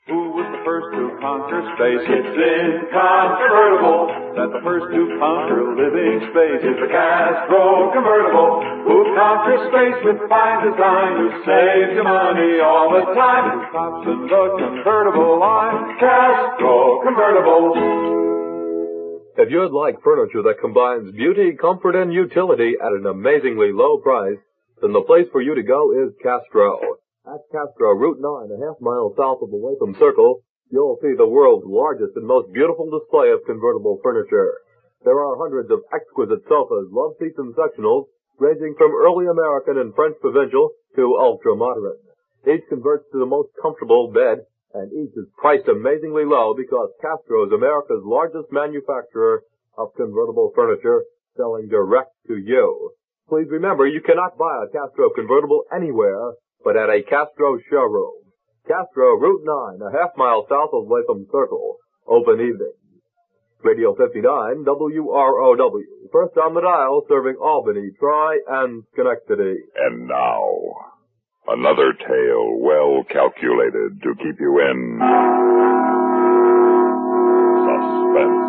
Who was the first to conquer space? It's incontrovertible that the first to conquer living space is the Castro convertible. Who conquers space with fine design, who saves you money all the time, who stops in the convertible line. Castro convertible. If you'd like furniture that combines beauty, comfort, and utility at an amazingly low price, then the place for you to go is Castro. At Castro, Route 9, a half mile south of the Latham Circle, you'll see the world's largest and most beautiful display of convertible furniture. There are hundreds of exquisite sofas, love seats, and sectionals, ranging from early American and French provincial to ultra-modern. Each converts to the most comfortable bed, and each is priced amazingly low because Castro is America's largest manufacturer of convertible furniture, selling direct to you. Please remember, you cannot buy a Castro convertible anywhere but at a Castro showroom. Castro, Route 9, a half mile south of Latham Circle. Open evenings. Radio 59, WROW. First on the dial, serving Albany, Troy, and Schenectady. And now, another tale well calculated to keep you in suspense.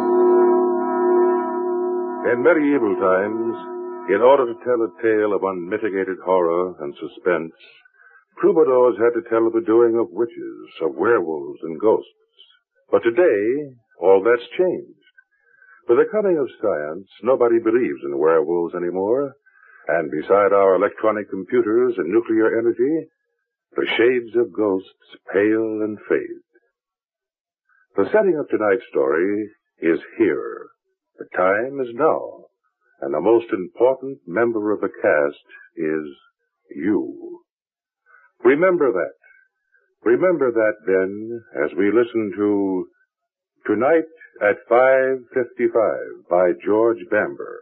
In medieval times, in order to tell a tale of unmitigated horror and suspense, troubadours had to tell of the doing of witches, of werewolves and ghosts. But today, all that's changed. With the coming of science, nobody believes in werewolves anymore. And beside our electronic computers and nuclear energy, the shades of ghosts pale and fade. The setting of tonight's story is here. The time is now. And the most important member of the cast is you. Remember that. Remember that, then, as we listen to Tonight at 5:55 by George Bamber.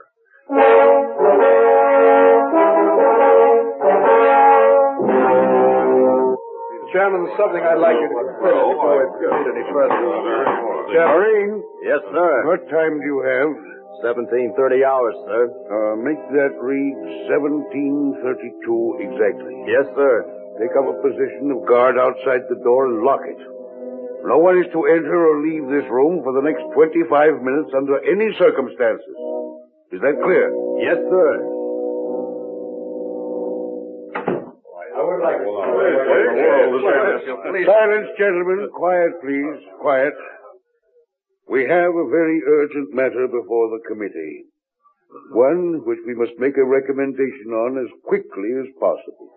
Chairman, something I'd like you to consider before we proceed any further. Marine? Yes, sir. What time do you have? 17:30 hours, sir. Make that read 17:32 exactly. Yes, sir. Take up a position of guard outside the door and lock it. No one is to enter or leave this room for the next 25 minutes under any circumstances. Is that clear? Yes, sir. Silence, gentlemen. Quiet, please. Quiet. We have a very urgent matter before the committee. One which we must make a recommendation on as quickly as possible.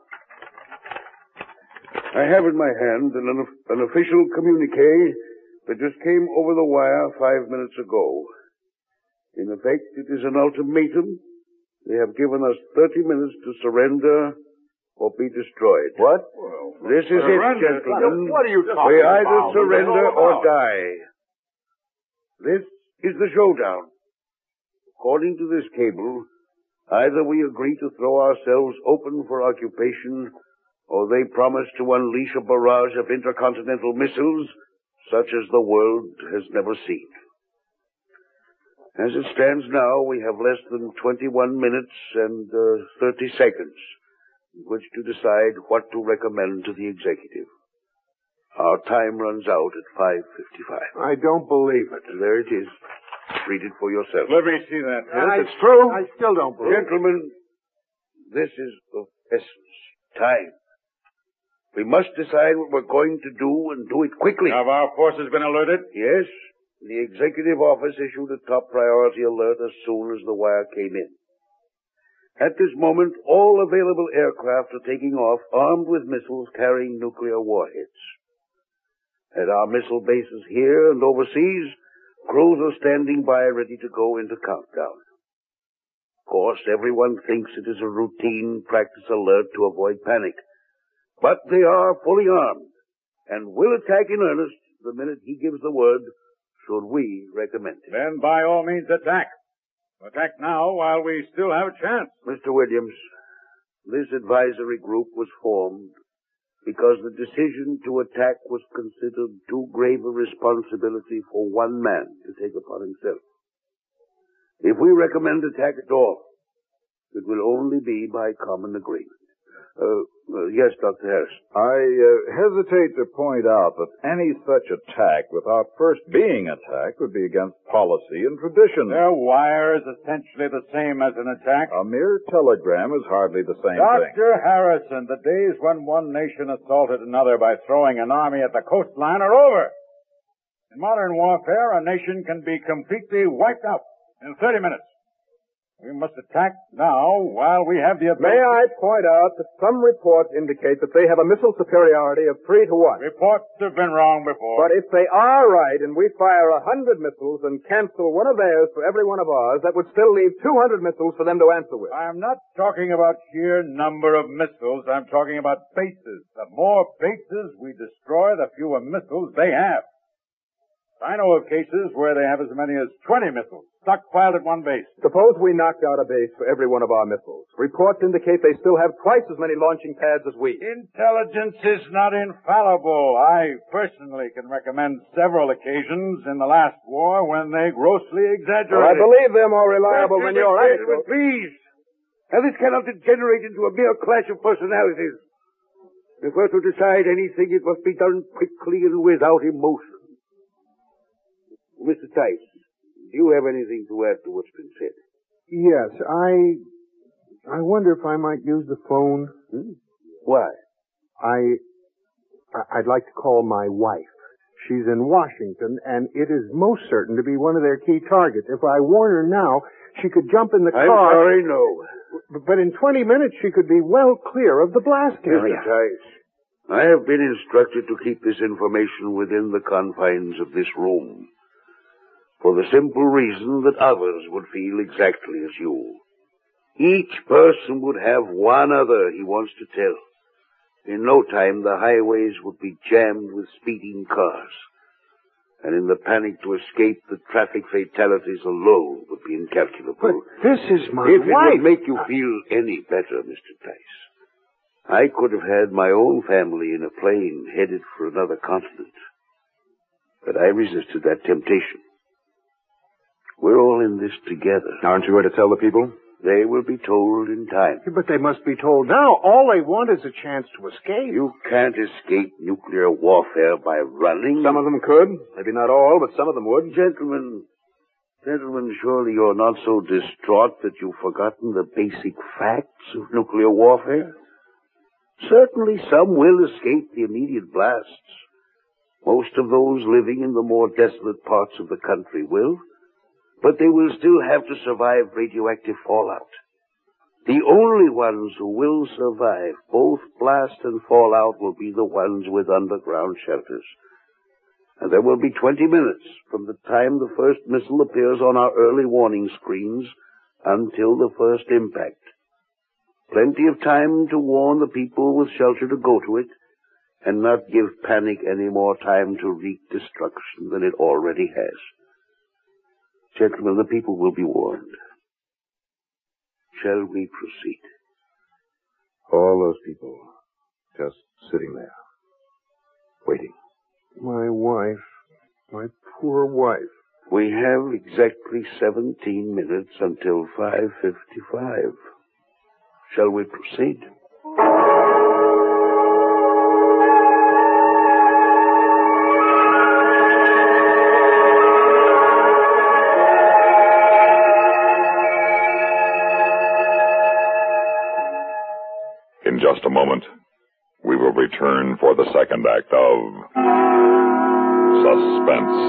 I have in my hand an official communique that just came over the wire 5 minutes ago. In effect, it is an ultimatum. They have given us 30 minutes to surrender or be destroyed. What? This is it, gentlemen. What are you talking We about? either surrender or die. This is the showdown. According to this cable, either we agree to throw ourselves open for occupation, or they promise to unleash a barrage of intercontinental missiles such as the world has never seen. As it stands now, we have less than 21 minutes and 30 seconds in which to decide what to recommend to the executive. Our time runs out at 5:55. I don't believe it. There it is. Read it for yourself. Let me see that. It's true. I still don't believe it. Gentlemen, this is of essence. Time. We must decide what we're going to do and do it quickly. Have our forces been alerted? Yes. The executive office issued a top priority alert as soon as the wire came in. At this moment, all available aircraft are taking off armed with missiles carrying nuclear warheads. At our missile bases here and overseas, crews are standing by ready to go into countdown. Of course, everyone thinks it is a routine practice alert to avoid panic. But they are fully armed and will attack in earnest the minute he gives the word, should we recommend it. Then by all means attack. Attack now while we still have a chance. Mr. Williams, this advisory group was formed because the decision to attack was considered too grave a responsibility for one man to take upon himself. If we recommend attack at all, it will only be by common agreement. Yes, Dr. Harrison. I hesitate to point out that any such attack without first being attacked would be against policy and tradition. Their wire is essentially the same as an attack. A mere telegram is hardly the same thing. Dr. Harrison, the days when one nation assaulted another by throwing an army at the coastline are over. In modern warfare, a nation can be completely wiped out in 30 minutes. We must attack now while we have the ability. May I point out that some reports indicate that they have a missile superiority of 3 to 1. Reports have been wrong before. But if they are right and we fire 100 missiles and cancel one of theirs for every one of ours, that would still leave 200 missiles for them to answer with. I'm not talking about sheer number of missiles. I'm talking about bases. The more bases we destroy, the fewer missiles they have. I know of cases where they have as many as 20 missiles stockpiled at one base. Suppose we knocked out a base for every one of our missiles. Reports indicate they still have twice as many launching pads as we. Intelligence is not infallible. I personally can recommend several occasions in the last war when they grossly exaggerated. Well, I believe they're more reliable than your anecdote. Please. Now, this cannot degenerate into a mere clash of personalities. If we're to decide anything, it must be done quickly and without emotion. Mr. Tice, do you have anything to add to what's been said? Yes, I wonder if I might use the phone. Why? I'd like to call my wife. She's in Washington, and it is most certain to be one of their key targets. If I warn her now, she could jump in the car. I'm sorry, no. But in 20 minutes, she could be well clear of the blast area. Mr. Tice, I have been instructed to keep this information within the confines of this room, for the simple reason that others would feel exactly as you. Each person would have one other he wants to tell. In no time, the highways would be jammed with speeding cars. And in the panic to escape, the traffic fatalities alone would be incalculable. But this is my If wife. it would make you feel any better, Mr. Tice, I could have had my own family in a plane headed for another continent. But I resisted that temptation. We're all in this together. Aren't you going to tell the people? They will be told in time. But they must be told now. All they want is a chance to escape. You can't escape nuclear warfare by running. Some of them could. Maybe not all, but some of them would. Gentlemen, surely you're not so distraught that you've forgotten the basic facts of nuclear warfare? Certainly some will escape the immediate blasts. Most of those living in the more desolate parts of the country will. But they will still have to survive radioactive fallout. The only ones who will survive both blast and fallout will be the ones with underground shelters. And there will be 20 minutes from the time the first missile appears on our early warning screens until the first impact. Plenty of time to warn the people with shelter to go to it and not give panic any more time to wreak destruction than it already has. Gentlemen, the people will be warned. Shall we proceed? All those people just sitting there, waiting. My wife. My poor wife. We have exactly 17 minutes until 5:55. Shall we proceed? In just a moment, we will return for the second act of Suspense.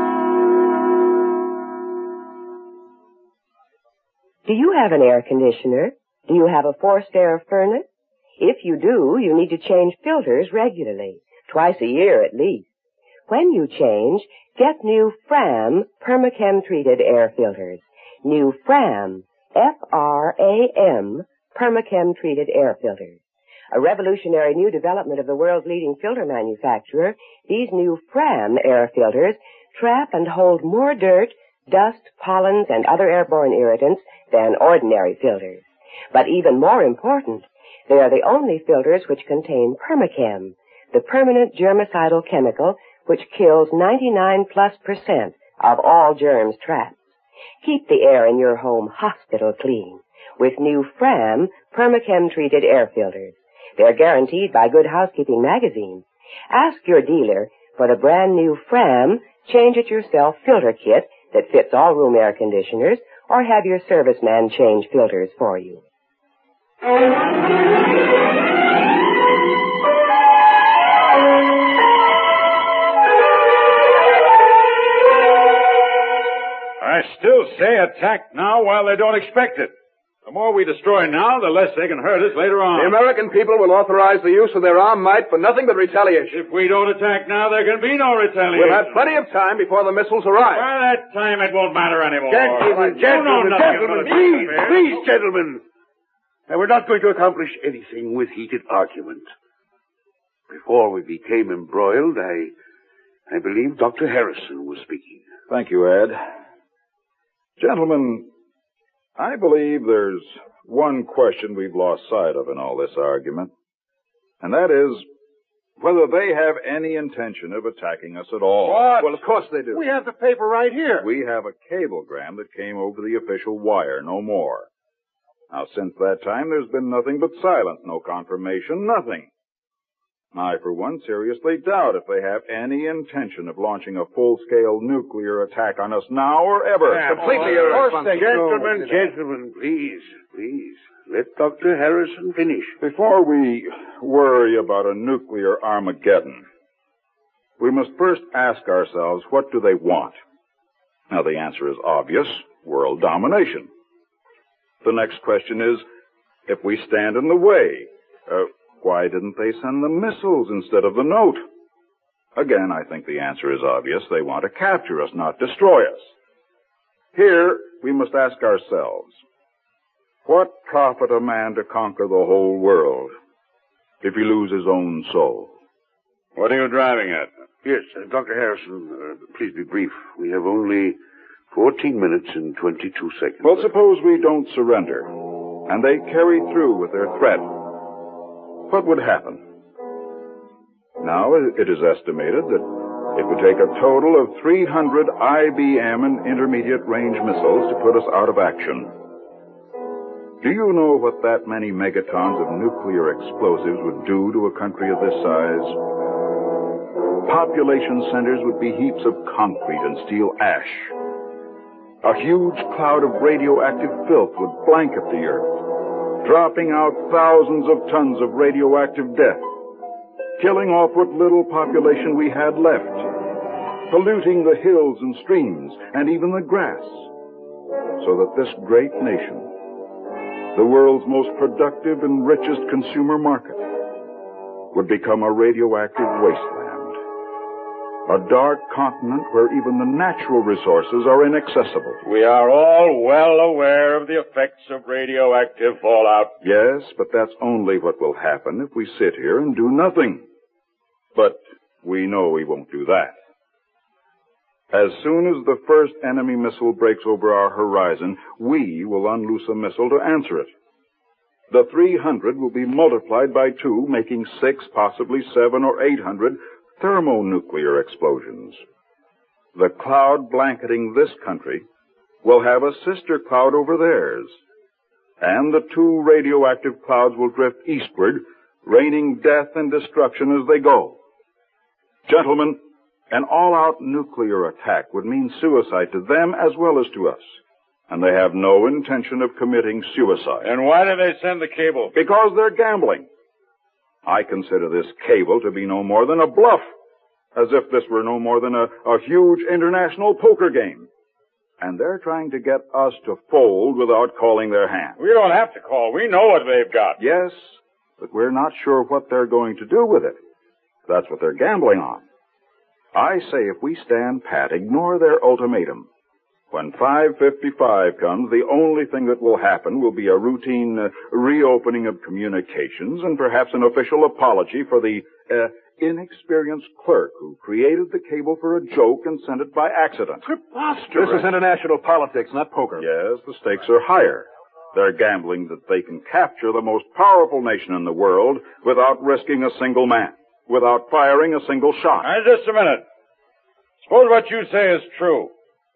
Do you have an air conditioner? Do you have a forced air furnace? If you do, you need to change filters regularly, twice a year at least. When you change, get new Fram Permachem-treated air filters. New Fram, F-R-A-M, Permachem-treated air filters. A revolutionary new development of the world's leading filter manufacturer, these new Fram air filters trap and hold more dirt, dust, pollens, and other airborne irritants than ordinary filters. But even more important, they are the only filters which contain Permachem, the permanent germicidal chemical which kills 99+% of all germs trapped. Keep the air in your home hospital clean with new Fram Permachem-treated air filters. They're guaranteed by Good Housekeeping magazine. Ask your dealer for the brand new Fram change-it-yourself filter kit that fits all room air conditioners, or have your serviceman change filters for you. I still say attack now while they don't expect it. The more we destroy now, the less they can hurt us later on. The American people will authorize the use of their armed might for nothing but retaliation. If we don't attack now, there can be no retaliation. We'll have plenty of time before the missiles arrive. By that time, it won't matter anymore. Gentlemen, please, gentlemen. Now, we're not going to accomplish anything with heated argument. Before we became embroiled, I believe Dr. Harrison was speaking. Thank you, Ed. Gentlemen, I believe there's one question we've lost sight of in all this argument, and that is whether they have any intention of attacking us at all. What? Well, of course they do. We have the paper right here. We have a cablegram that came over the official wire, no more. Now, since that time, there's been nothing but silence, no confirmation, nothing. I, for one, seriously doubt if they have any intention of launching a full-scale nuclear attack on us now or ever. Completely irresponsible. Gentlemen, please. Let Dr. Harrison finish. Before we worry about a nuclear Armageddon, we must first ask ourselves, what do they want? Now, the answer is obvious: world domination. The next question is, if we stand in the way, why didn't they send the missiles instead of the note? Again, I think the answer is obvious. They want to capture us, not destroy us. Here, we must ask ourselves, what profit a man to conquer the whole world if he lose his own soul? What are you driving at? Yes, Dr. Harrison, please be brief. We have only 14 minutes and 22 seconds. Well, suppose we don't surrender, and they carry through with their threat. What would happen? Now, it is estimated that it would take a total of 300 IBM and intermediate-range missiles to put us out of action. Do you know what that many megatons of nuclear explosives would do to a country of this size? Population centers would be heaps of concrete and steel ash. A huge cloud of radioactive filth would blanket the earth, dropping out thousands of tons of radioactive death, killing off what little population we had left, polluting the hills and streams and even the grass, so that this great nation, the world's most productive and richest consumer market, would become a radioactive wasteland. A dark continent where even the natural resources are inaccessible. We are all well aware of the effects of radioactive fallout. Yes, but that's only what will happen if we sit here and do nothing. But we know we won't do that. As soon as the first enemy missile breaks over our horizon, we will unloose a missile to answer it. The 300 will be multiplied by 2, making 6, possibly 7 or 800 thermonuclear explosions. The cloud blanketing this country will have a sister cloud over theirs, and the 2 radioactive clouds will drift eastward, raining death and destruction as they go. Gentlemen, an all-out nuclear attack would mean suicide to them as well as to us, and they have no intention of committing suicide. And why do they send the cable? Because they're gambling. I consider this cable to be no more than a bluff, as if this were no more than a huge international poker game. And they're trying to get us to fold without calling their hand. We don't have to call. We know what they've got. Yes, but we're not sure what they're going to do with it. That's what they're gambling on. I say if we stand pat, ignore their ultimatum. When 5:55 comes, the only thing that will happen will be a routine reopening of communications and perhaps an official apology for the inexperienced clerk who created the cable for a joke and sent it by accident. Preposterous. This is international politics, not poker. Yes, the stakes are higher. They're gambling that they can capture the most powerful nation in the world without risking a single man, without firing a single shot. Now, just a minute. Suppose what you say is true.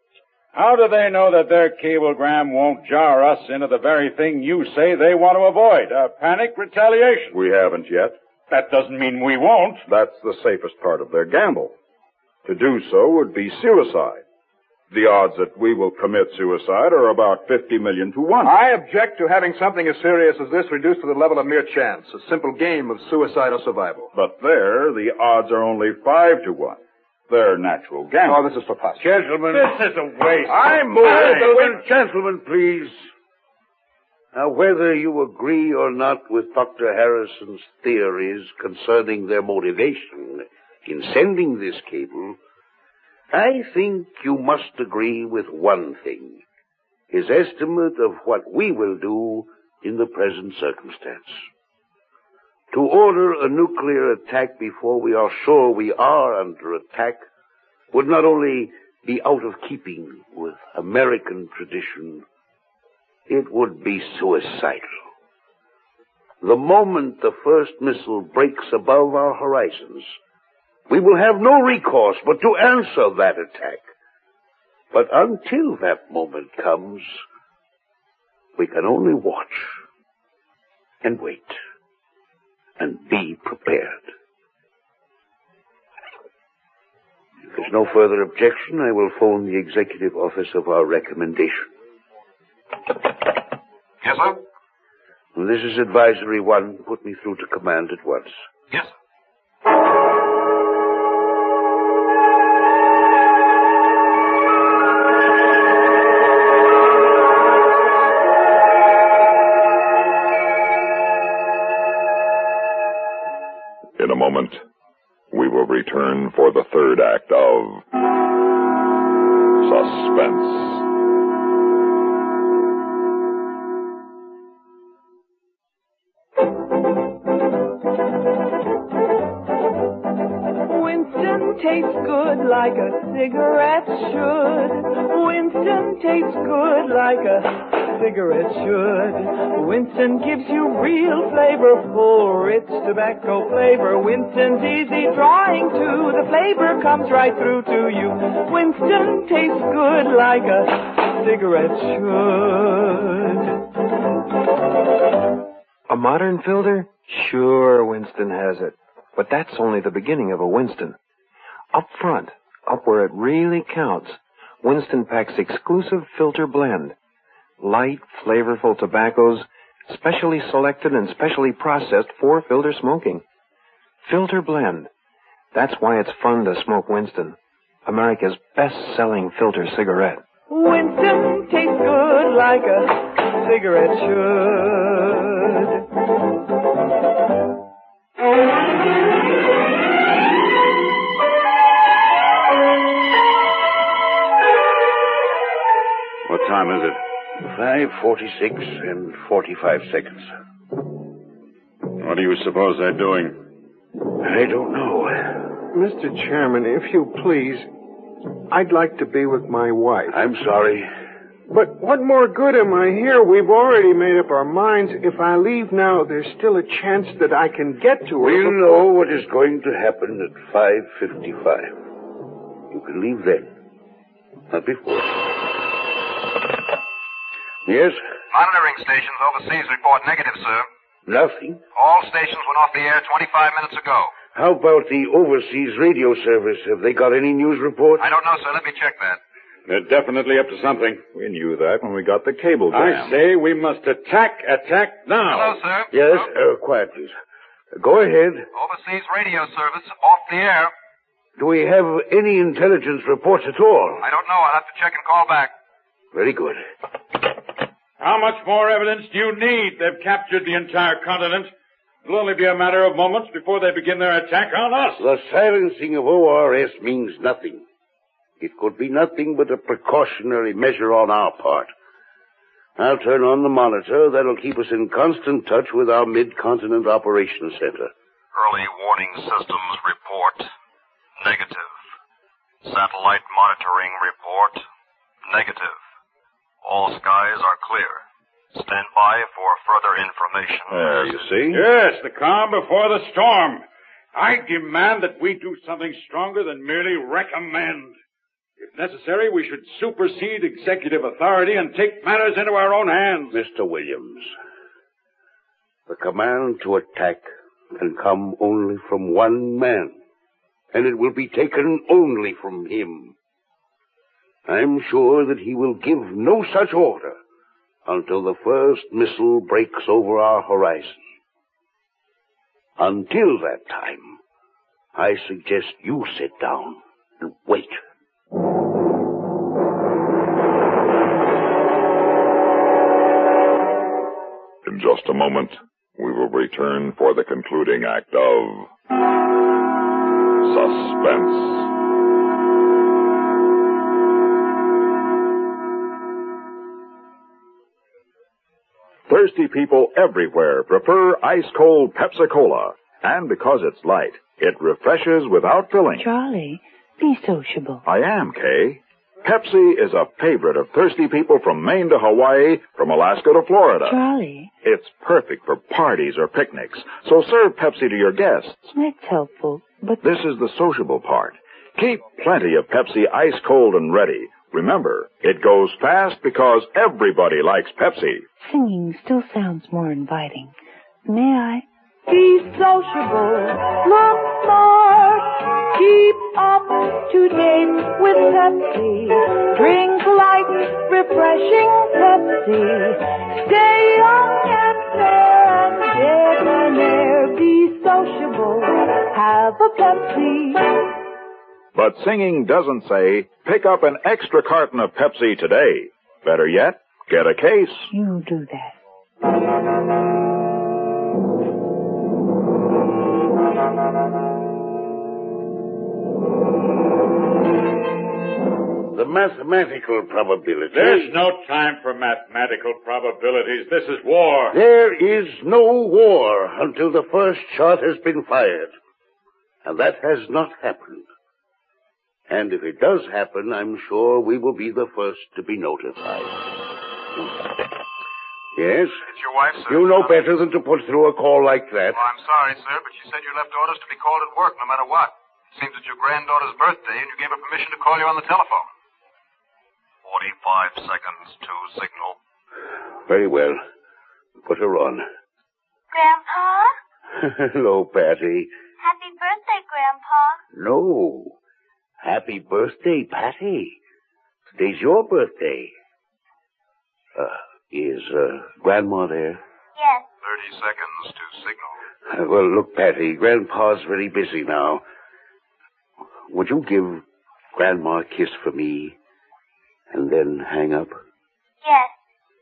How do they know that their cablegram won't jar us into the very thing you say they want to avoid, a panic retaliation? We haven't yet. That doesn't mean we won't. That's the safest part of their gamble. To do so would be suicide. The odds that we will commit suicide are about 50 million to 1. I object to having something as serious as this reduced to the level of mere chance, a simple game of suicide or survival. But there, the odds are only 5 to 1. They're natural gamble. Oh, this is preposterous. Gentlemen. This is a waste. I move. Gentlemen, please. Now, whether you agree or not with Dr. Harrison's theories concerning their motivation in sending this cable, I think you must agree with one thing, his estimate of what we will do in the present circumstance. To order a nuclear attack before we are sure we are under attack would not only be out of keeping with American tradition, it would be suicidal. The moment the first missile breaks above our horizons, we will have no recourse but to answer that attack. But until that moment comes, we can only watch and wait and be prepared. If there's no further objection, I will phone the executive office of our recommendation. Yes, sir? This is Advisory 1. Put me through to command at once. Yes, sir. In a moment, we will return for the third act of Suspense. Winston tastes good like a cigarette should. Winston tastes good like a cigarette should. Winston gives you real flavor, full, rich tobacco flavor. Winston's easy drawing too. The flavor comes right through to you. Winston tastes good like a cigarette should. A modern filter? Sure, Winston has it. But that's only the beginning of a Winston. Up front, up where it really counts, Winston packs exclusive filter blend. Light, flavorful tobaccos, specially selected and specially processed for filter smoking. Filter blend. That's why it's fun to smoke Winston, America's best-selling filter cigarette. Winston tastes good like a cigarette should. What time is it? 5:46 and 45 seconds. What do you suppose they're doing? I don't know. Mr. Chairman, if you please, I'd like to be with my wife. I'm sorry. But what more good am I here? We've already made up our minds. If I leave now, there's still a chance that I can get to her. We'll know what is going to happen at 5:55. You can leave then. Not before. Yes? Monitoring stations overseas report negative, sir. Nothing. All stations went off the air 25 minutes ago. How about the overseas radio service? Have they got any news report? I don't know, sir. Let me check that. They're definitely up to something. We knew that when we got the cable I jam. say we must attack now. Hello, sir. Yes? Quiet, please. Go ahead. Overseas radio service off the air. Do we have any intelligence reports at all? I don't know. I'll have to check and call back. Very good. How much more evidence do you need? They've captured the entire continent. It'll only be a matter of moments before they begin their attack on us. The silencing of ORS means nothing. It could be nothing but a precautionary measure on our part. I'll turn on the monitor. That'll keep us in constant touch with our Mid-Continent Operations Center. Early warning systems report negative. Satellite monitoring report negative. All skies are clear. Stand by for further information. There, you see? Yes, the calm before the storm. I demand that we do something stronger than merely recommend. If necessary, we should supersede executive authority and take matters into our own hands. Mr. Williams, the command to attack can come only from one man, and it will be taken only from him. I'm sure that he will give no such order until the first missile breaks over our horizon. Until that time, I suggest you sit down and wait. In just a moment, we will return for the concluding act of Suspense. Thirsty people everywhere prefer ice-cold Pepsi-Cola. And because it's light, it refreshes without filling. Charlie, be sociable. I am, Kay. Pepsi is a favorite of thirsty people from Maine to Hawaii, from Alaska to Florida. Charlie. It's perfect for parties or picnics, so serve Pepsi to your guests. That's helpful, but... This is the sociable part. Keep plenty of Pepsi ice-cold and ready. Remember, it goes fast because everybody likes Pepsi. Singing still sounds more inviting. May I? Be sociable, look smart, keep up to date with Pepsi. Drink light, refreshing Pepsi. Stay young and fair and debonair. Be sociable, have a Pepsi. But singing doesn't say, pick up an extra carton of Pepsi today. Better yet, get a case. You do that. The mathematical probability... There's no time for mathematical probabilities. This is war. There is no war until the first shot has been fired. And that has not happened. And if it does happen, I'm sure we will be the first to be notified. Yes? It's your wife, sir. You know better than to put through a call like that. Oh, I'm sorry, sir, but she said you left orders to be called at work no matter what. It seems it's your granddaughter's birthday, and you gave her permission to call you on the telephone. 45 seconds to signal. Very well. Put her on. Grandpa? Hello, Patty. Happy birthday, Grandpa. No. Happy birthday, Patty. Today's your birthday. Is Grandma there? Yes. 30 seconds to signal. Well, look, Patty, Grandpa's very busy now. Would you give Grandma a kiss for me and then hang up? Yes.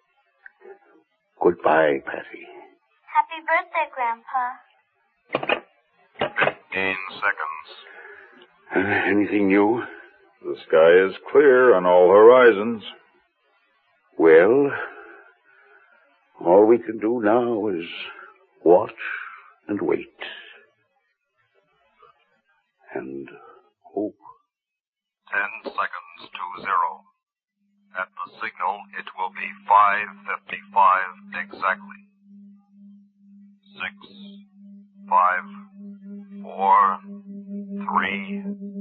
Goodbye, Patty. Happy birthday, Grandpa. 15 seconds. Anything new? The sky is clear on all horizons. Well, all we can do now is watch and wait. And hope. 10 seconds to 0. At the signal, it will be 5:55 exactly. 6, 5, 4, 3,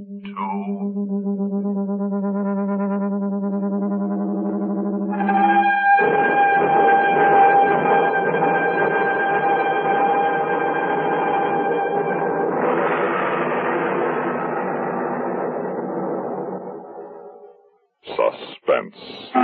2. Suspense.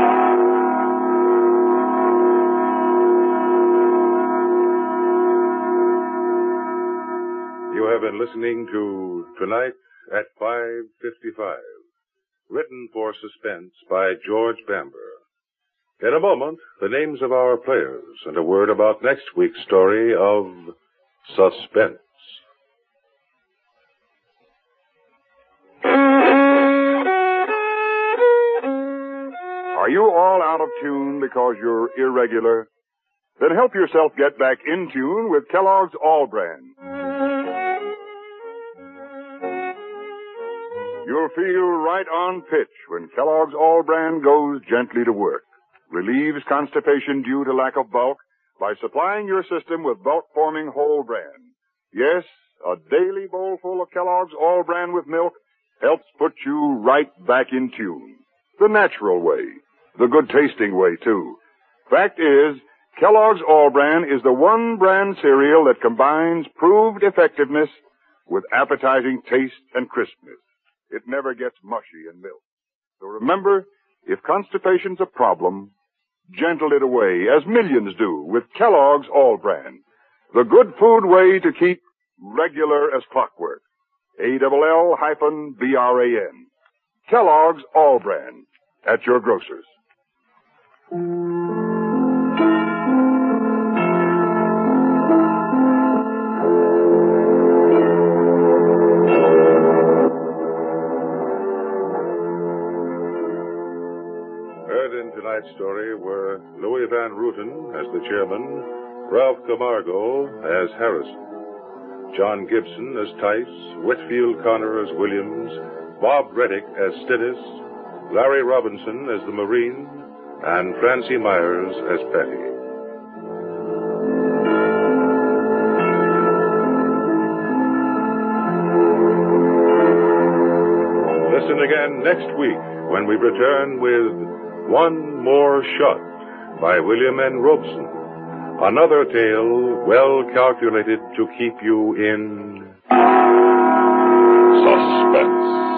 You have been listening to Tonight at 5:55, written for Suspense by George Bamber. In a moment, the names of our players and a word about next week's story of Suspense. Are you all out of tune because you're irregular? Then help yourself get back in tune with Kellogg's All Brand. You'll feel right on pitch when Kellogg's All Brand goes gently to work. Relieves constipation due to lack of bulk by supplying your system with bulk-forming whole bran. Yes, a daily bowlful of Kellogg's All Bran with milk helps put you right back in tune. The natural way. The good-tasting way, too. Fact is, Kellogg's All-Bran is the one brand cereal that combines proved effectiveness with appetizing taste and crispness. It never gets mushy in milk. So remember, if constipation's a problem, gentle it away, as millions do, with Kellogg's All-Bran. The good food way to keep regular as clockwork. ALL-BRAN. Kellogg's All-Bran. At your grocer's. Heard in tonight's story were Louis Van Rooten as the chairman, Ralph Camargo as Harrison, John Gibson as Tice, Whitfield Connor as Williams, Bob Reddick as Stennis, Larry Robinson as the Marine, and Francie Myers as Betty. Listen again next week when we return with One More Shot by William N. Robeson. Another tale well calculated to keep you in suspense.